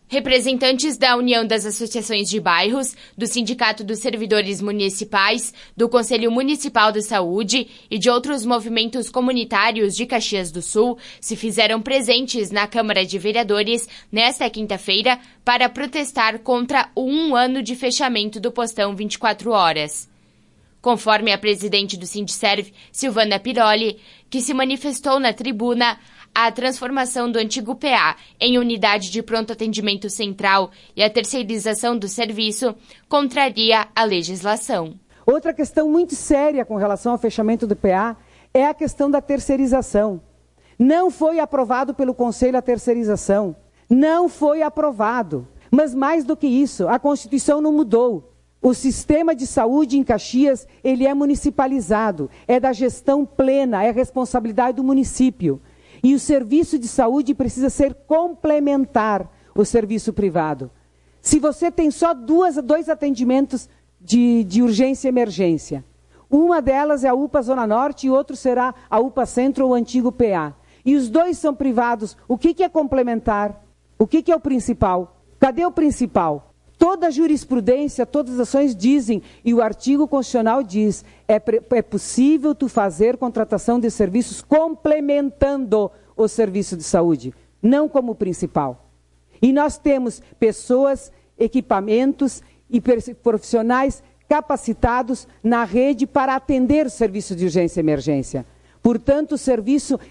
Representantes da União das Associações de Bairros, do Sindicato dos Servidores Municipais, do Conselho Municipal de Saúde e de outros movimentos comunitários de Caxias do Sul se fizeram presentes na Câmara de Vereadores nesta quinta-feira para protestar contra o 1 ano de fechamento do postão 24 horas. Conforme a presidente do Sindserv, Silvana Piroli, que se manifestou na tribuna, a transformação do antigo PA em unidade de pronto atendimento central e a terceirização do serviço contraria a legislação. Outra questão muito séria com relação ao fechamento do PA é a questão da terceirização. Não foi aprovado pelo Conselho a terceirização. Não foi aprovado. Mas mais do que isso, a Constituição não mudou. O sistema de saúde em Caxias, ele é municipalizado, é da gestão plena, é responsabilidade do município. E o serviço de saúde precisa ser complementar o serviço privado. Se você tem só dois atendimentos de urgência e emergência, uma delas é a UPA Zona Norte e outro será a UPA Centro ou o antigo PA. E os dois são privados, o que é complementar? O que é o principal? Cadê o principal? Toda a jurisprudência, todas as ações dizem, e o artigo constitucional diz, é possível tu fazer contratação de serviços complementando o serviço de saúde, não como principal. E nós temos pessoas, equipamentos e profissionais capacitados na rede para atender o serviço de urgência e emergência. Portanto, o serviço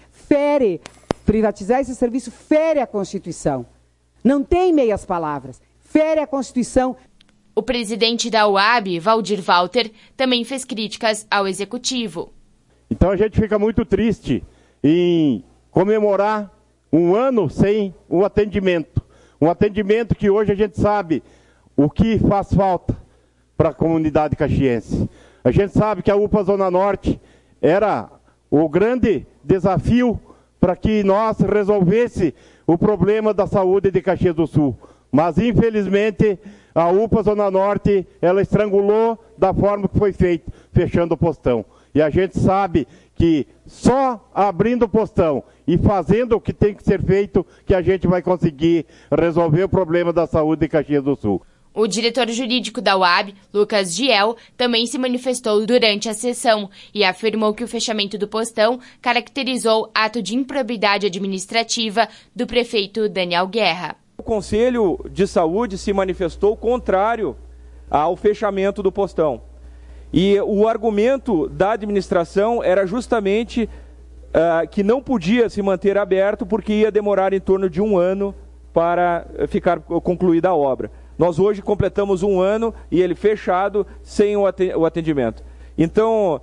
privatizar esse serviço fere a Constituição. Não tem meias palavras. Fere a Constituição. O presidente da UAB, Valdir Walter, também fez críticas ao Executivo. Então a gente fica muito triste em comemorar 1 ano sem o atendimento. Um atendimento que hoje a gente sabe o que faz falta para a comunidade caxiense. A gente sabe que a UPA Zona Norte era o grande desafio para que nós resolvesse o problema da saúde de Caxias do Sul. Mas, infelizmente, a UPA Zona Norte, ela estrangulou da forma que foi feito, fechando o postão. E a gente sabe que só abrindo o postão e fazendo o que tem que ser feito, que a gente vai conseguir resolver o problema da saúde de Caxias do Sul. O diretor jurídico da UAB, Lucas Giel, também se manifestou durante a sessão e afirmou que o fechamento do postão caracterizou ato de improbidade administrativa do prefeito Daniel Guerra. O Conselho de Saúde se manifestou contrário ao fechamento do postão. E o argumento da administração era justamente que não podia se manter aberto porque ia demorar em torno de 1 ano para ficar concluída a obra. Nós hoje completamos 1 ano e ele fechado sem o atendimento. Então,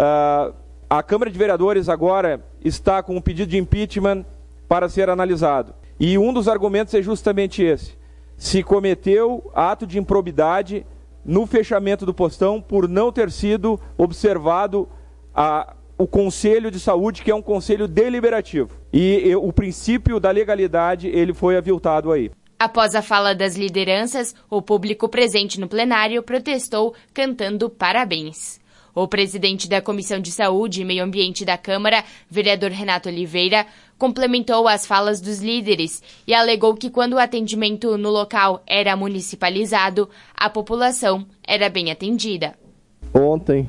a Câmara de Vereadores agora está com um pedido de impeachment para ser analisado. E um dos argumentos é justamente esse. Se cometeu ato de improbidade no fechamento do postão por não ter sido observado o Conselho de Saúde, que é um conselho deliberativo. E o princípio da legalidade, ele foi aviltado aí. Após a fala das lideranças, o público presente no plenário protestou cantando parabéns. O presidente da Comissão de Saúde e Meio Ambiente da Câmara, vereador Renato Oliveira, complementou as falas dos líderes e alegou que quando o atendimento no local era municipalizado, a população era bem atendida. Ontem,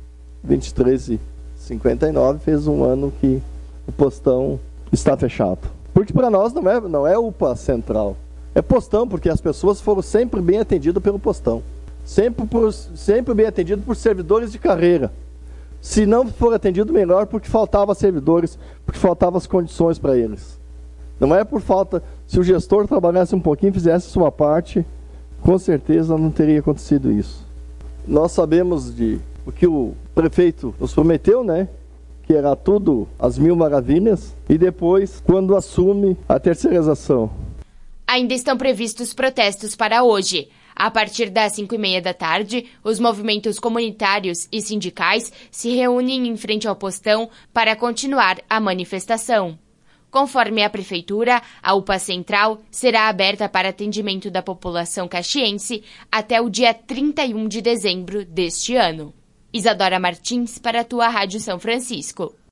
23h59, fez 1 ano que o postão está fechado. Porque para nós não é UPA central, é postão, porque as pessoas foram sempre bem atendidas pelo postão. Sempre bem atendido por servidores de carreira. Se não for atendido, melhor, porque faltava servidores, porque faltavam as condições para eles. Não é por falta. Se o gestor trabalhasse um pouquinho, fizesse sua parte, com certeza não teria acontecido isso. Nós sabemos o que o prefeito nos prometeu, né? Que era tudo às 1000 maravilhas, e depois, quando assume a terceirização. Ainda estão previstos protestos para hoje. A partir das 5h30 da tarde, os movimentos comunitários e sindicais se reúnem em frente ao postão para continuar a manifestação. Conforme a Prefeitura, a UPA Central será aberta para atendimento da população caxiense até o dia 31 de dezembro deste ano. Isadora Martins para a tua Rádio São Francisco.